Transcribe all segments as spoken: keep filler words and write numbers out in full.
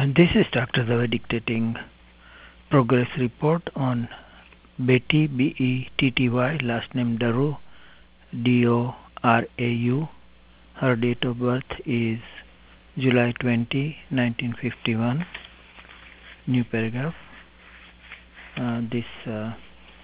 This is Doctor Dave dictating progress report on Betty, B E T T Y, last name Daru, D O R A U. Her date of birth is July twentieth, nineteen fifty-one. New paragraph. Uh, this uh,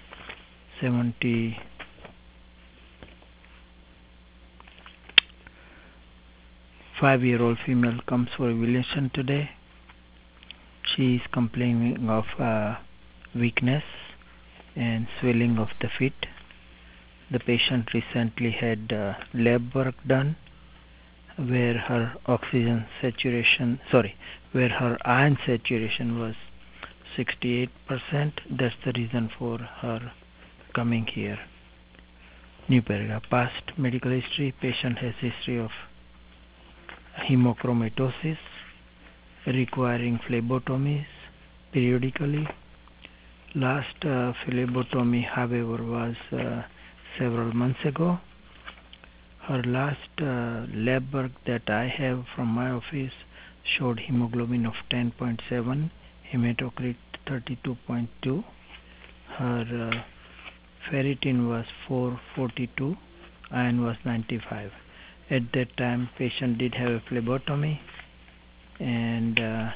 seventy-five-year-old female comes for evaluation today. She is complaining of uh, weakness and swelling of the feet. The patient recently had uh, lab work done where her oxygen saturation, sorry, where her iron saturation was sixty-eight percent. That's the reason for her coming here. New paragraph. Past medical history. Patient has history of hemochromatosis requiring phlebotomies periodically. Last uh, phlebotomy, however, was uh, several months ago. Her last uh, lab work that I have from my office showed hemoglobin of ten point seven, hematocrit thirty-two point two. Her uh, ferritin was four forty-two, iron was ninety-five. At that time, patient did have a phlebotomy, and uh,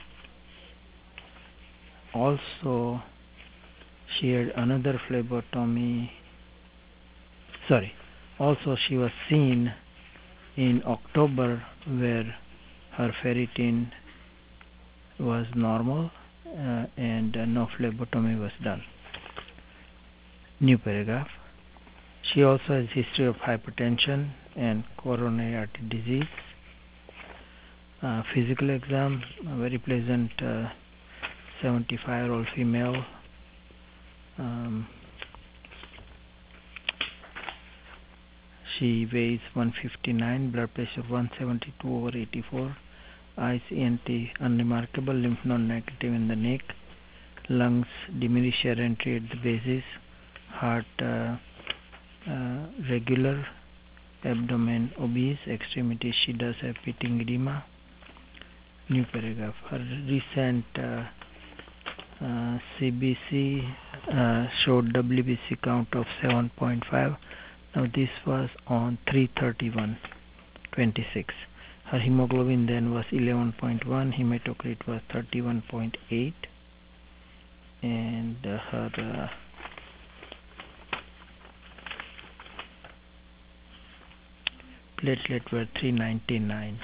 also she had another phlebotomy. Sorry, also she was seen in October where her ferritin was normal uh, and uh, no phlebotomy was done. New paragraph. She also has history of hypertension and coronary artery disease. Uh, physical exam, a very pleasant uh, seventy-five-year-old female. Um, she weighs one fifty-nine, blood pressure one seventy-two over eighty-four, eyes E N T unremarkable, lymph node negative in the neck, lungs diminished air entry at the bases, heart uh, uh, regular, abdomen obese, extremities she does have pitting edema. New paragraph. Her recent uh, uh, C B C uh, showed W B C count of seven point five. Now this was on three thirty-one twenty-six. Her hemoglobin then was eleven point one, hematocrit was thirty-one point eight, and uh, her uh, platelet were three ninety-nine.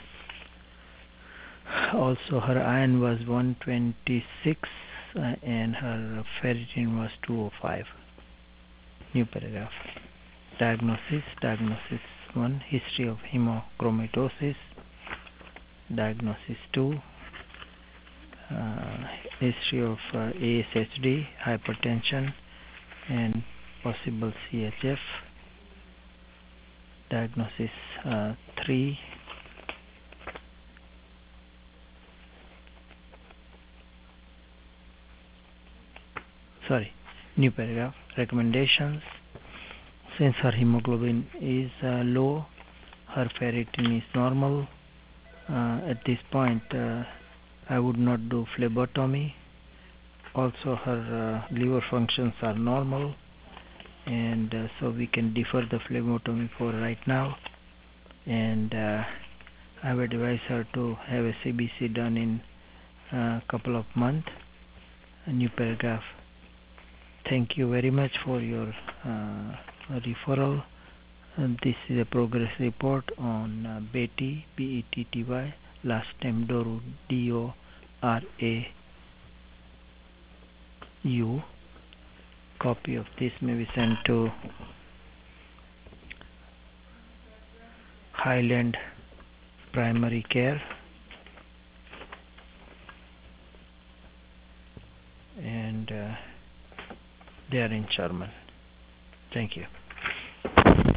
Also her iron was one twenty-six uh, and her ferritin was two oh five. New paragraph. Diagnosis. Diagnosis one. History of hemochromatosis. Diagnosis two. Uh, history of uh, A S H D, hypertension, and possible C H F. Diagnosis uh, three. Sorry, new paragraph. Recommendations. Since her hemoglobin is uh, low, her ferritin is normal. Uh, at this point, uh, I would not do phlebotomy. Also, her uh, liver functions are normal, and uh, so we can defer the phlebotomy for right now. And uh, I would advise her to have a C B C done in a couple of months. A new paragraph. Thank you very much for your uh, referral. And this is a progress report on uh, Betty, B E T T Y, last name Doru, D O R A U. Copy of this may be sent to Highland Primary Care, and uh, they are in Sherman. Thank you.